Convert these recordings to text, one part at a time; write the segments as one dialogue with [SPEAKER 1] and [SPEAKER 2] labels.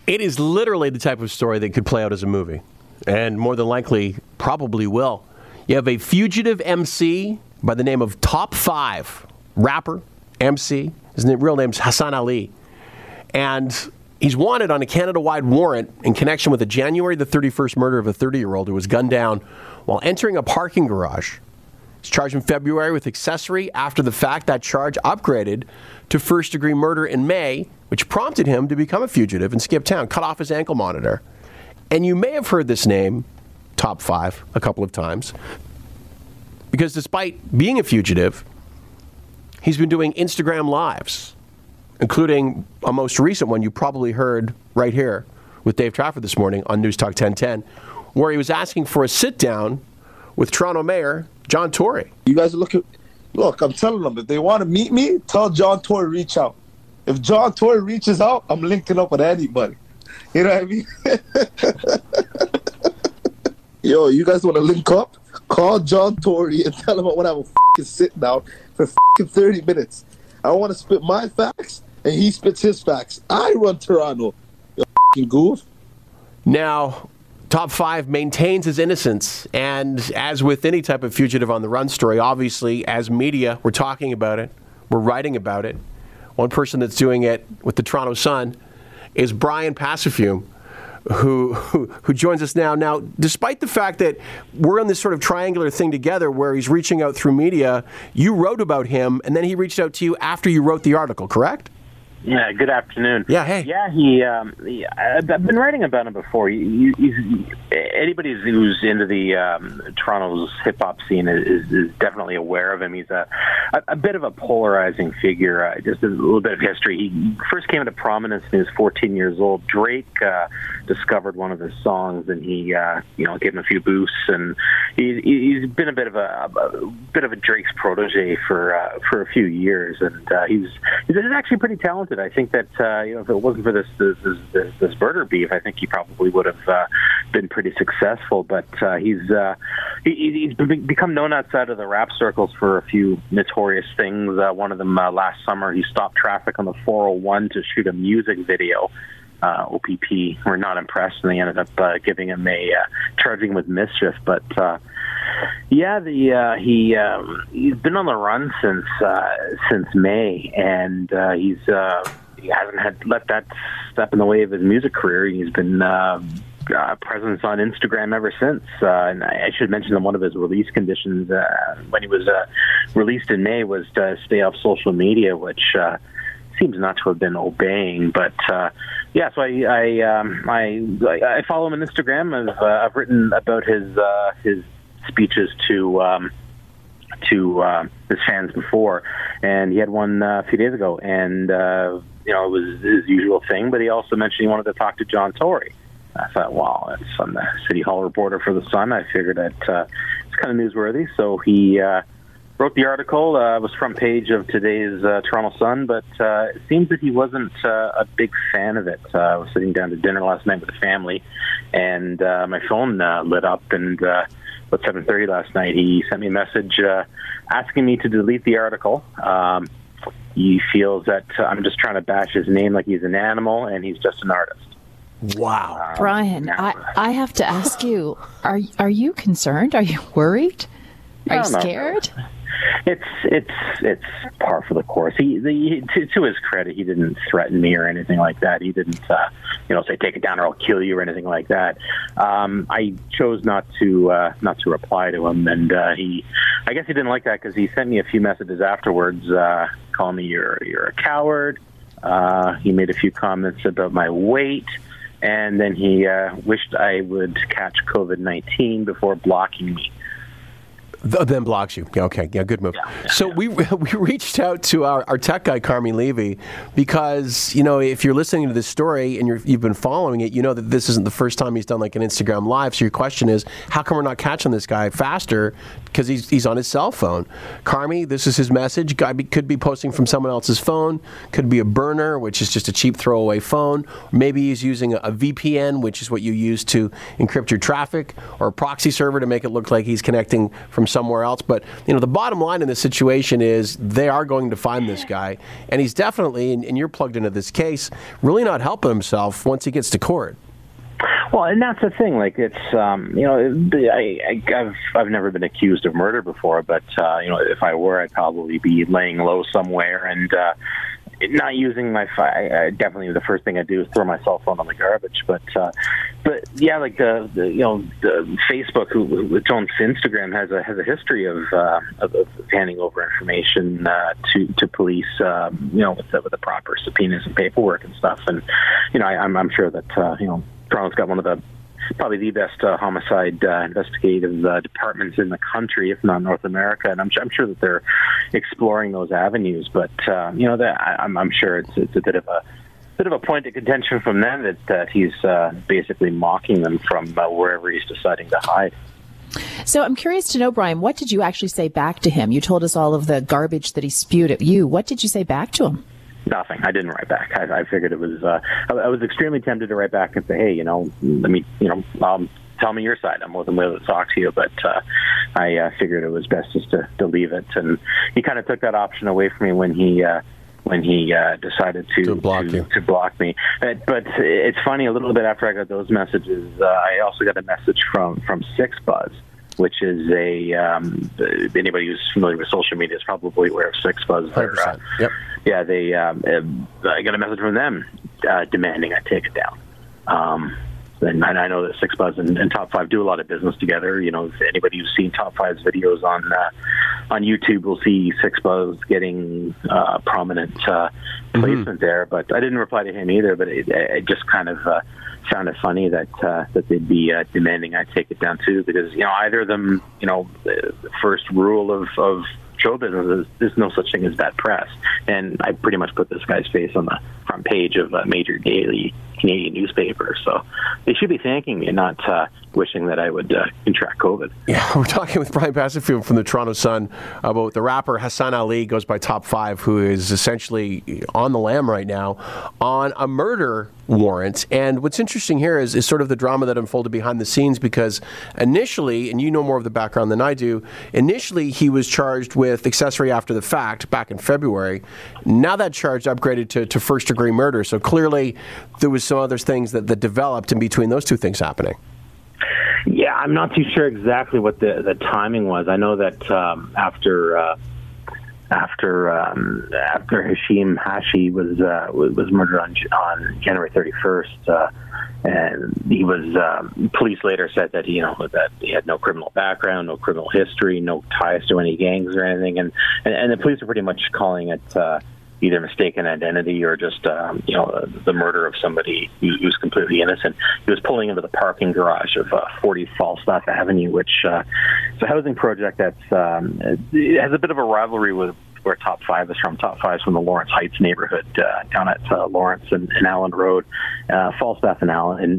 [SPEAKER 1] It is literally the type of story that could play out as a movie, and more than likely probably will. You have a fugitive MC by the name of Top 5, rapper, MC. His real name's Hassan Ali. And he's wanted on a Canada-wide warrant in connection with the January the 31st murder of a 30-year-old who was gunned down while entering a parking garage. He's charged in February with accessory after the fact. That charge upgraded to first-degree murder in May, which prompted him to become a fugitive and skip town, cut off his ankle monitor. And you may have heard this name, Top 5, a couple of times, because despite being a fugitive, he's been doing Instagram Lives, including a most recent one you probably heard right here with Dave Trafford this morning on News Talk 1010, where he was asking for a sit-down with Toronto Mayor John Tory.
[SPEAKER 2] You guys are look, I'm telling them, if they want to meet me, tell John Tory reach out. If John Tory reaches out, I'm linking up with anybody. You know what I mean? Yo, you guys want to link up? Call John Tory and tell him I want to have a fucking sit down for fucking 30 minutes. I want to spit my facts, and he spits his facts. I run Toronto, you fucking goof.
[SPEAKER 1] Now, Top 5 maintains his innocence, and as with any type of fugitive on the run story, obviously, as media, we're talking about it, we're writing about it. One person that's doing it with the Toronto Sun is Brian Passafume, who joins us now. Now, despite the fact that we're in this sort of triangular thing together where he's reaching out through media, you wrote about him, and then he reached out to you after you wrote the article, correct?
[SPEAKER 3] Yeah, good afternoon.
[SPEAKER 1] Yeah, hey.
[SPEAKER 3] Yeah, I've been writing about him before. Anybody who's into the Toronto's hip-hop scene is definitely aware of him. He's a bit of a polarizing figure. Just a little bit of history. He first came into prominence when he was 14 years old. Drake discovered one of his songs, and he gave him a few boosts. And he's been a bit of a Drake's protege for a few years, and he's actually pretty talented. I think that if it wasn't for this murder beef, I think he probably would have been pretty successful. But he's become known outside of the rap circles for a few notorious things. One of them last summer, he stopped traffic on the 401 to shoot a music video. OPP were not impressed, and they ended up giving him charging with mischief. But he's been on the run since May, and he hasn't let that step in the way of his music career. He's been presence on Instagram ever since. And I should mention that one of his release conditions when he was released in May was to stay off social media, which seems not to have been obeying. But so I follow him on Instagram. I've written about his speeches to his fans before, and he had one a few days ago, and it was his usual thing. But he also mentioned he wanted to talk to John Tory. I thought, wow, that's on the City Hall reporter for the Sun. I figured that it's kind of newsworthy. So he wrote the article. It was front page of today's Toronto Sun, but it seems that he wasn't a big fan of it. I was sitting down to dinner last night with the family, and my phone lit up, and about 7:30 last night, he sent me a message asking me to delete the article. He feels that I'm just trying to bash his name like he's an animal, and he's just an artist.
[SPEAKER 1] Wow.
[SPEAKER 4] Brian, I have to ask you, are you concerned? Are you worried? Are you scared?
[SPEAKER 3] No. It's par for the course. To his credit, he didn't threaten me or anything like that. He didn't, say take it down or I'll kill you or anything like that. I chose not to reply to him, and I guess he didn't like that because he sent me a few messages afterwards, calling me you're a coward. He made a few comments about my weight, and then he wished I would catch COVID-19 before blocking me.
[SPEAKER 1] Then blocks you. Okay, yeah, good move. So we reached out to our tech guy, Carmi Levy, because, if you're listening to this story and you've been following it, you know that this isn't the first time he's done like an Instagram Live. So your question is, how come we're not catching this guy faster? Because he's on his cell phone. Carmi, this is his message. Guy could be posting from someone else's phone. Could be a burner, which is just a cheap throwaway phone. Maybe he's using a VPN, which is what you use to encrypt your traffic, or a proxy server to make it look like he's connecting from somewhere else. But, the bottom line in this situation is they are going to find this guy. And he's definitely, and you're plugged into this case, really not helping himself once he gets to court.
[SPEAKER 3] Well, and that's the thing. Like, it's I've never been accused of murder before, but if I were, I'd probably be laying low somewhere and not using my. Definitely, the first thing I do is throw my cell phone on the garbage. But yeah, like the Facebook, which owns Instagram, has a history of handing over information to police. With the proper subpoenas and paperwork and stuff. And I'm sure that Toronto's got one of the probably the best homicide investigative departments in the country, if not North America, and I'm sure that they're exploring those avenues. But I'm sure it's a bit of a point of contention from them that he's basically mocking them from wherever he's deciding to hide.
[SPEAKER 4] So I'm curious to know, Brian, what did you actually say back to him? You told us all of the garbage that he spewed at you. What did you say back to him?
[SPEAKER 3] Nothing. I didn't write back. I figured it was. I was extremely tempted to write back and say, "Hey, let me, tell me your side. I'm more than willing to talk to you." But I figured it was best just to leave it. And he kind of took that option away from me when he decided to block me. But it's funny. A little bit after I got those messages, I also got a message from SixBuzz, which is anybody who's familiar with social media is probably aware of SixBuzz.
[SPEAKER 1] 100%. Yep.
[SPEAKER 3] Yeah, I got a message from them demanding I take it down. And I know that SixBuzz and Top 5 do a lot of business together. If anybody who's seen Top 5's videos on YouTube will see SixBuzz getting prominent placement there. But I didn't reply to him either. But it just kind of found it funny that they'd be demanding I take it down too, because either of them, the first rule of show business is there's no such thing as bad press, and I pretty much put this guy's face on the front page of a major daily Canadian newspaper, so they should be thanking me and not wishing that I would contract COVID.
[SPEAKER 1] Yeah, we're talking with Brian Passenfield from the Toronto Sun about the rapper Hassan Ali, goes by Top 5, who is essentially on the lam right now on a murder warrant. And what's interesting here is sort of the drama that unfolded behind the scenes, because initially, and you know more of the background than I do, initially he was charged with accessory after the fact back in February. Now that charge upgraded to first-degree murder. So clearly there was some other things that developed in between those two things happening.
[SPEAKER 3] Yeah, I'm not too sure exactly what the timing was. I know that after Hashim Hashi was murdered on January 31st, and he was police later said that that he had no criminal background, no criminal history, no ties to any gangs or anything, and the police are pretty much calling it either mistaken identity or just the murder of somebody who's completely innocent. He was pulling into the parking garage of 40 Falstaff Avenue, which is a housing project that's it has a bit of a rivalry with where Top 5 is from. Top 5 is from the Lawrence Heights neighborhood down at Lawrence and Allen Road. Falstaff and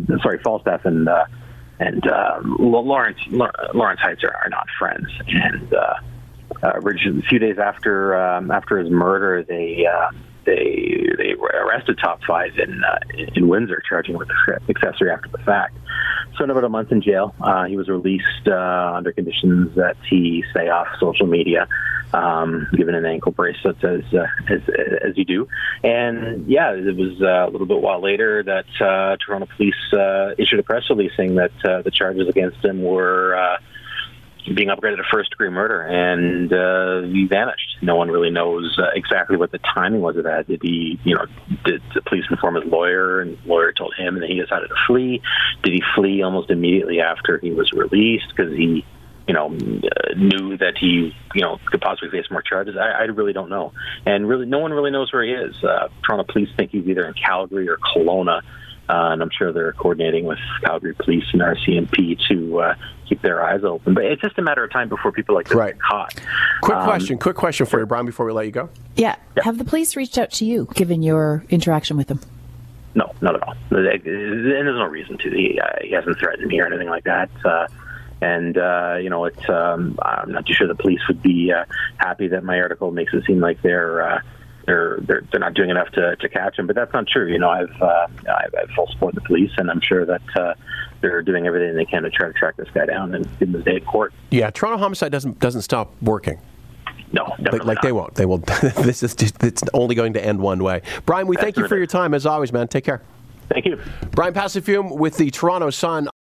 [SPEAKER 3] Lawrence Heights are not friends. And a few days after his murder, they arrested Top 5 in Windsor, charging him with accessory after the fact. So in about a month in jail, he was released under conditions that he stay off social media, given an ankle bracelet as you do. And yeah, it was a little bit while later that Toronto police issued a press release saying that the charges against him were being upgraded to first-degree murder, and he vanished. No one really knows exactly what the timing was of that. Did the police inform his lawyer, and the lawyer told him, and then he decided to flee? Did he flee almost immediately after he was released because he, knew that he, could possibly face more charges? I really don't know, and really, no one really knows where he is. Toronto police think he's either in Calgary or Kelowna. And I'm sure they're coordinating with Calgary Police and RCMP to keep their eyes open. But it's just a matter of time before people like this get caught.
[SPEAKER 1] Quick question for you, Brian, before we let you go.
[SPEAKER 4] Yeah. Have the police reached out to you, given your interaction with them?
[SPEAKER 3] No, not at all. And there's no reason to. He hasn't threatened me or anything like that. I'm not too sure the police would be happy that my article makes it seem like they're not doing enough to catch him, but that's not true. I've full support of the police, and I'm sure that they're doing everything they can to try to track this guy down and give him his day in court.
[SPEAKER 1] Yeah, Toronto Homicide doesn't stop working.
[SPEAKER 3] No, definitely
[SPEAKER 1] like
[SPEAKER 3] not.
[SPEAKER 1] they won't. They will. This is just, it's only going to end one way. Brian, we thank you for your time as always, man. Take care.
[SPEAKER 3] Thank you.
[SPEAKER 1] Brian Passafume with the Toronto Sun.